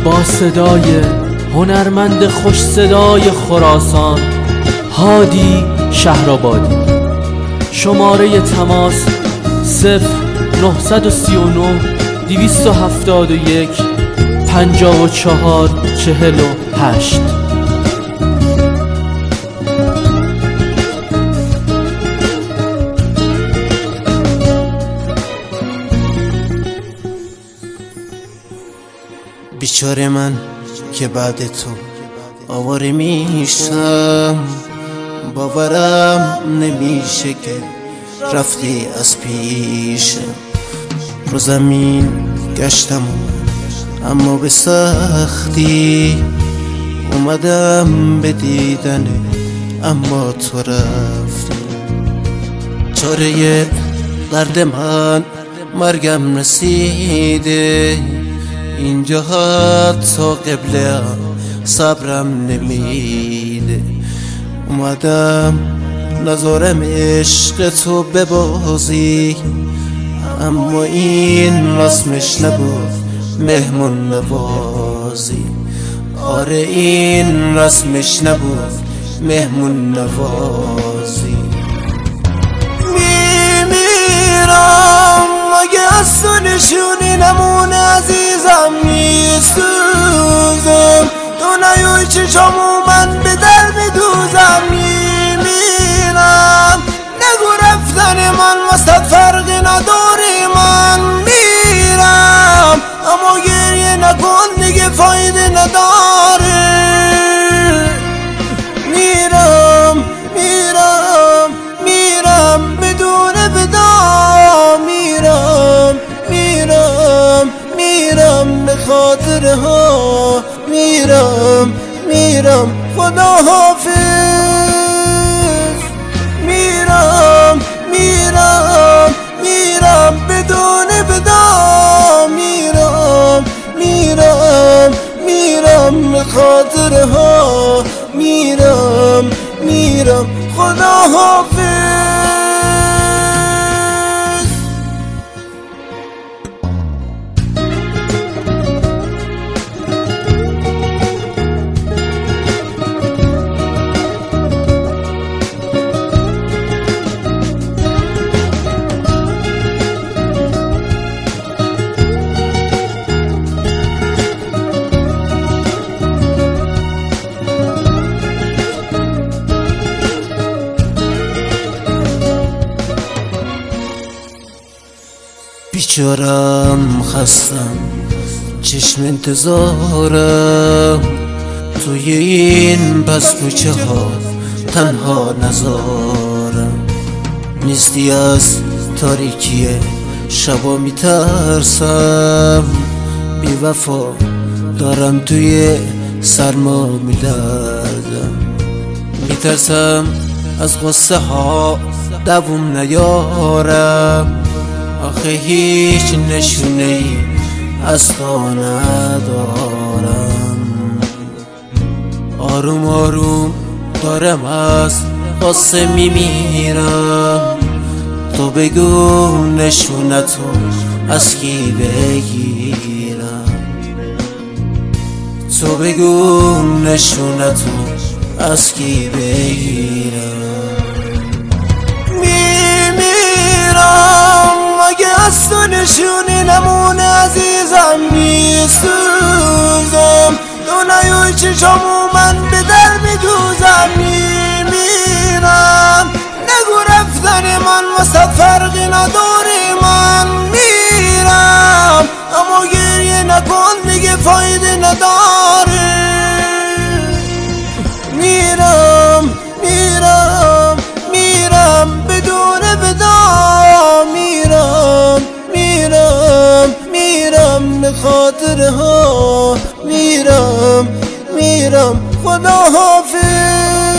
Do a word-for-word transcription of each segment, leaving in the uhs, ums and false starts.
با صدای هنرمند خوش صدای خراسان هادی شهرآبادی. شماره تماس صفر نه سه نه دویست و هفتاد و یک پنجاه و چهار چهل و هشت. بیچاره من که بعد تو آواره میشم، باورم نمیشه که رفتی از پیشم. رو زمین گشتم اما به سختی، اومدم به دیدن اما تو رفتی. چاره درد من مرگم رسیده، اینجا حتی قبله صبرم نمیده. اومدم نذارم عشق تو ببازی، اما این رسمش نبود مهمون نوازی. آره این رسمش نبود مهمون نوازی. میمیرم مگه از تو نشونی نمونه عزیزم، میسوزم تو نیوی چشامو من به در میدوزم. میمیرم نگو رفتن من وسط فرقی نداری، من میرم اما گریه نکن دیگه فایده نداره. میرم میرم میرم بدون ودا، میرم میرم میرم به خاطر ها، میرم میرم خدا حافظ. میرم میرم میرم بدون ودا، میرم میرم میرم به خاطر ها، میرم میرم خدا حافظ. بیچارم خستم چشم انتظارم، توی این بس کوچه ها تنها نزارم. نیستی از تاریکی شبا میترسم، بی وفا دارم توی سرما میلرزم. میترسم از غصه ها دووم نیارم، آخه هیچ نشونه ای از تو ندارم. آروم آروم دارم از غصه میمیرم، تو بگو نشونتو از کی بگیرم. تو بگو نشونتو از کی بگیرم. میمیرم مگه از تو نشونی نمونه عزیزم، میسوزم تو نیوی چشامو من به در میدوزم. میمیرم نگو رفتن من وسط فرقی نداری، من میرم اما گریه نکن دیگه فایده نداره. میرم میرم میرم بدون ودا، میرم میرم میرم به خاطر ها، میرم میرم خدا حافظ.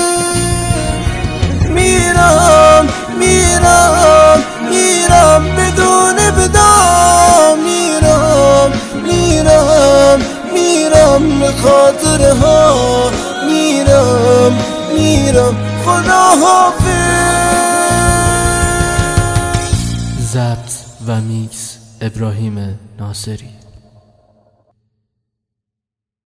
میرم میرم میرم بدون ودا، میرم میرم میرم به خاطر ها، میرم میرم خدا حافظ. ضبط و میکس ابراهیم ناصری.